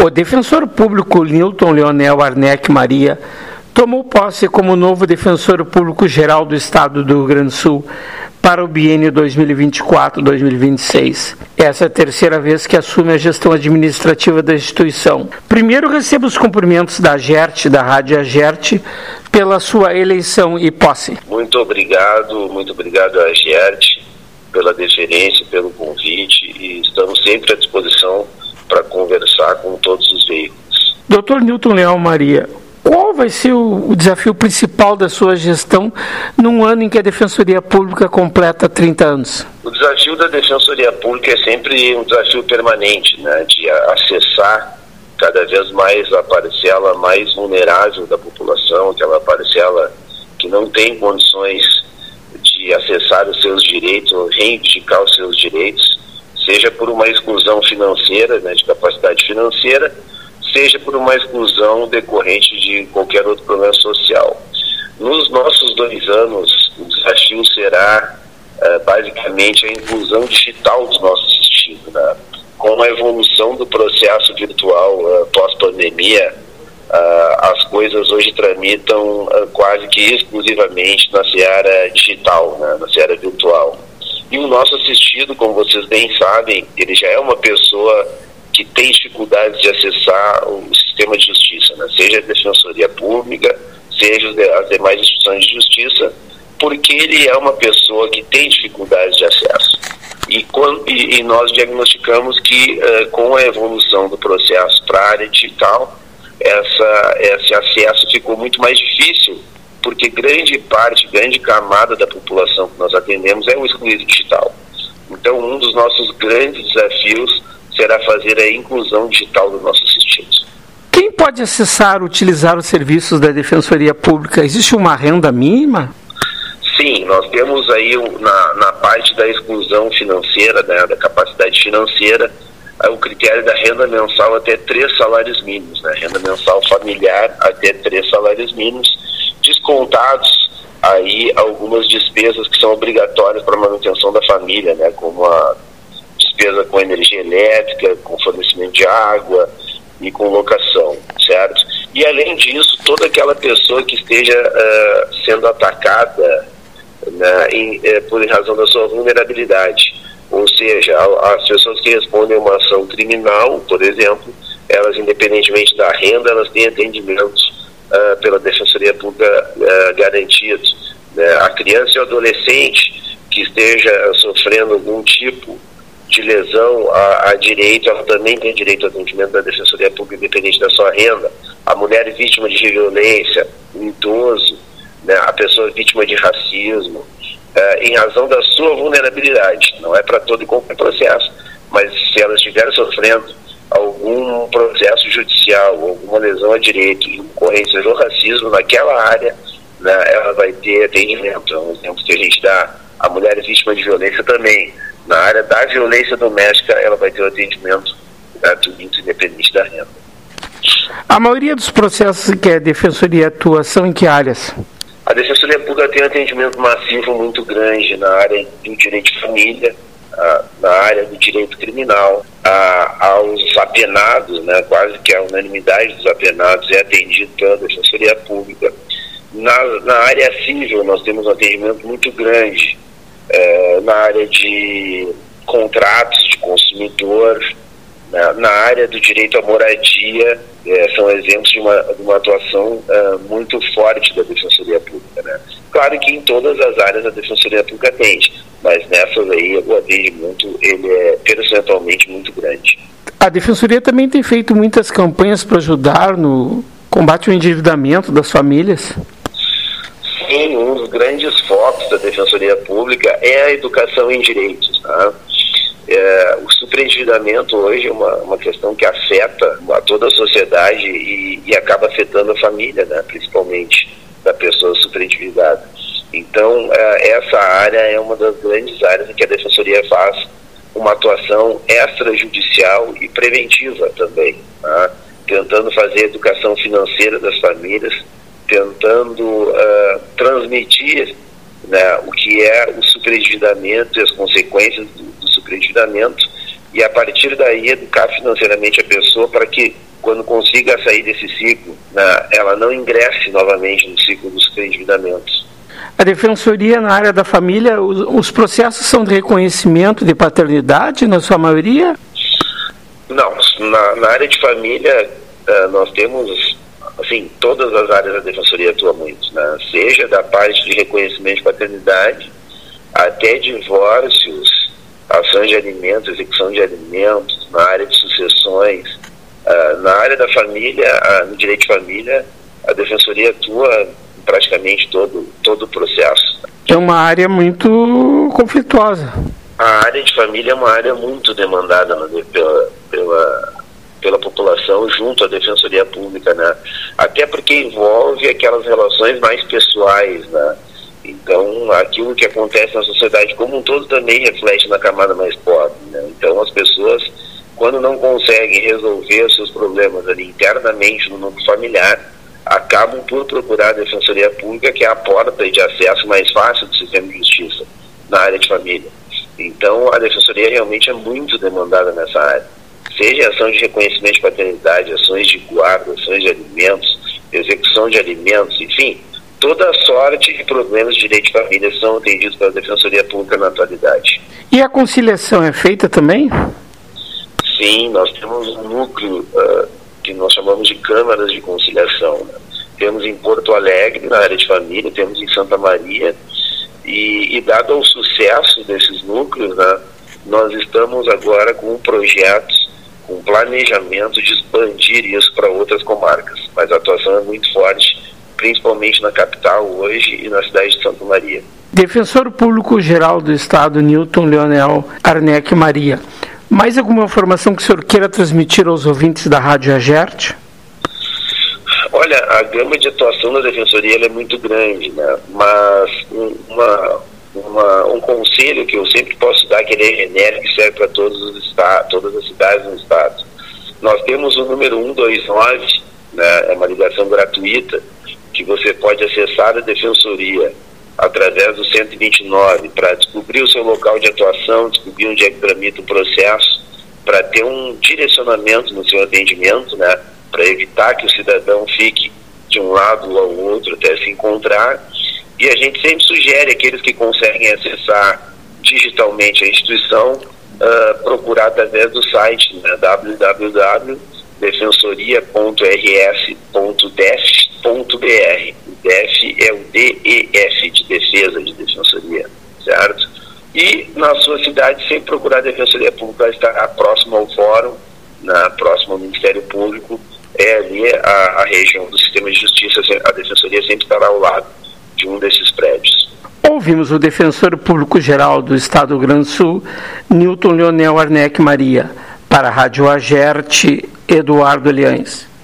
O defensor público Nilton Leonel Arnec Maria tomou posse como novo defensor público geral do Estado do Rio Grande do Sul para o biênio 2024-2026. Essa é a terceira vez que assume a gestão administrativa da instituição. Primeiro, recebo os cumprimentos da AGERT, da Rádio AGERT, pela sua eleição e posse. Muito obrigado à AGERT pela deferência, pelo convite, e estamos sempre à disposição para conversar com todos os veículos. Dr. Nilton Leonel Maria, qual vai ser o desafio principal da sua gestão num ano em que a Defensoria Pública completa 30 anos? O desafio da Defensoria Pública é sempre um desafio permanente, né, de acessar cada vez mais a parcela mais vulnerável da população, aquela parcela que não tem condições de acessar os seus direitos ou reivindicar os seus direitos, seja por uma exclusão financeira, né, de capacidade financeira, seja por uma exclusão decorrente de qualquer outro problema social. Nos nossos 2 anos, o desafio será basicamente a inclusão digital dos nossos sistemas, né? Com a evolução do processo virtual pós-pandemia, as coisas hoje tramitam quase que exclusivamente na seara digital, né, na seara virtual. E o nosso assistido, como vocês bem sabem, ele já é uma pessoa que tem dificuldades de acessar o sistema de justiça, né? Seja a Defensoria Pública, seja as demais instituições de justiça, porque ele é uma pessoa que tem dificuldades de acesso. E nós diagnosticamos que com a evolução do processo para a área digital, esse acesso ficou muito mais difícil, porque grande camada da população que nós atendemos é o excluído digital. Então, um dos nossos grandes desafios será fazer a inclusão digital dos nossos assistidos. Quem pode acessar, utilizar os serviços da Defensoria Pública? Existe uma renda mínima? Sim, nós temos aí na parte da exclusão financeira, né, da capacidade financeira, o critério da renda mensal até 3 salários mínimos, né, renda mensal familiar até 3 salários mínimos, descontados aí algumas despesas que são obrigatórias para a manutenção da família, né, como a despesa com energia elétrica, com fornecimento de água e com locação, certo? E além disso, toda aquela pessoa que esteja sendo atacada, né, por razão da sua vulnerabilidade, ou seja, as pessoas que respondem a uma ação criminal, por exemplo, elas, independentemente da renda, elas têm atendimentos pela Defensoria Pública garantidos, né? A criança e o adolescente que esteja sofrendo algum tipo de lesão a direito, ela também tem direito ao atendimento da Defensoria Pública, independente da sua renda. A mulher vítima de violência, o idoso, né, a pessoa vítima de racismo, em razão da sua vulnerabilidade. Não é para todo e qualquer processo, mas se ela estiver sofrendo algum processo judicial, alguma lesão a direito em ocorrência do racismo naquela área, né, ela vai ter atendimento. É um exemplo que a gente dá. A mulher vítima de violência também. Na área da violência doméstica, ela vai ter o atendimento gratuito, independente da renda. A maioria dos processos que a Defensoria atua são em que áreas? A Defensoria Pública tem um atendimento massivo muito grande na área do direito de família, na área do direito criminal, aos apenados, né, quase que a unanimidade dos apenados é atendido pela Defensoria Pública. Na área civil, nós temos um atendimento muito grande, na área de contratos de consumidor, na área do direito à moradia, são exemplos de uma atuação muito forte da Defensoria Pública, né? Claro que em todas as áreas a Defensoria Pública atende, mas nessas aí o atendimento ele é percentualmente muito grande. A Defensoria também tem feito muitas campanhas para ajudar no combate ao endividamento das famílias. Sim, um dos grandes focos da Defensoria Pública é a educação em direitos, tá? O superendividamento hoje é uma questão que afeta a toda a sociedade e acaba afetando a família, né, principalmente da pessoa superendividada. Então, essa área é uma das grandes áreas em que a Defensoria faz uma atuação extrajudicial e preventiva também, tá? Tentando fazer a educação financeira das famílias, tentando transmitir, né, o que é o superendividamento e as consequências do superendividamento, e a partir daí educar financeiramente a pessoa para que quando consiga sair desse ciclo, né, ela não ingresse novamente no ciclo dos endividamentos. A Defensoria na área da família, os processos são de reconhecimento de paternidade, na sua maioria? Não, na área de família nós temos, assim, todas as áreas da Defensoria atuam muito, né? Seja da parte de reconhecimento de paternidade, até divórcios, ações de alimentos, execução de alimentos, na área de sucessões, na área da família, no direito de família, a Defensoria atua em praticamente todo o processo. É uma área muito conflituosa. A área de família é uma área muito demandada, né, pela população junto à Defensoria Pública, né? Até porque envolve aquelas relações mais pessoais, né? Então, aquilo que acontece na sociedade como um todo também reflete na camada mais pobre, né? Então, as pessoas, quando não conseguem resolver os seus problemas ali internamente no núcleo familiar, acabam por procurar a Defensoria Pública, que é a porta de acesso mais fácil do sistema de justiça na área de família. Então, a Defensoria realmente é muito demandada nessa área. Seja ação de reconhecimento de paternidade, ações de guarda, ações de alimentos, execução de alimentos, enfim, toda sorte de problemas de direito de família são atendidos pela Defensoria Pública na atualidade. E a conciliação é feita também? Sim, nós temos um núcleo que nós chamamos de câmaras de conciliação, né? Temos em Porto Alegre, na área de família, temos em Santa Maria, e dado o sucesso desses núcleos, né, nós estamos agora com um projeto, com um planejamento de expandir isso para outras comarcas, mas a atuação é muito forte, principalmente na capital hoje e na cidade de Santa Maria. Defensor Público-Geral do Estado, Newton Leonel Arnec Maria. Mais alguma informação que o senhor queira transmitir aos ouvintes da Rádio Agerte? Olha, a gama de atuação da Defensoria ela é muito grande, né? Mas um conselho que eu sempre posso dar, que ele é genérico e serve para todas as cidades no estado. Nós temos o número 129, né? É uma ligação gratuita, que você pode acessar a Defensoria através do 129 para descobrir o seu local de atuação, descobrir onde é que tramita o processo, para ter um direcionamento no seu atendimento, né? Para evitar que o cidadão fique de um lado ou ao outro até se encontrar. E a gente sempre sugere aqueles que conseguem acessar digitalmente a instituição, procurar através do site, né? www.defensoria.rs.def.br. O DEF é o DEF, de defesa, de defensoria, certo? E na sua cidade, sempre procurar a Defensoria Pública estar próximo ao fórum, próximo ao Ministério Público, é ali a região do sistema de justiça. A Defensoria sempre estará ao lado de um desses prédios. Ouvimos o Defensor Público-Geral do Estado do Rio Grande do Sul, Newton Leonel Arnec Maria. Para a Rádio Agerte, Eduardo Eliães.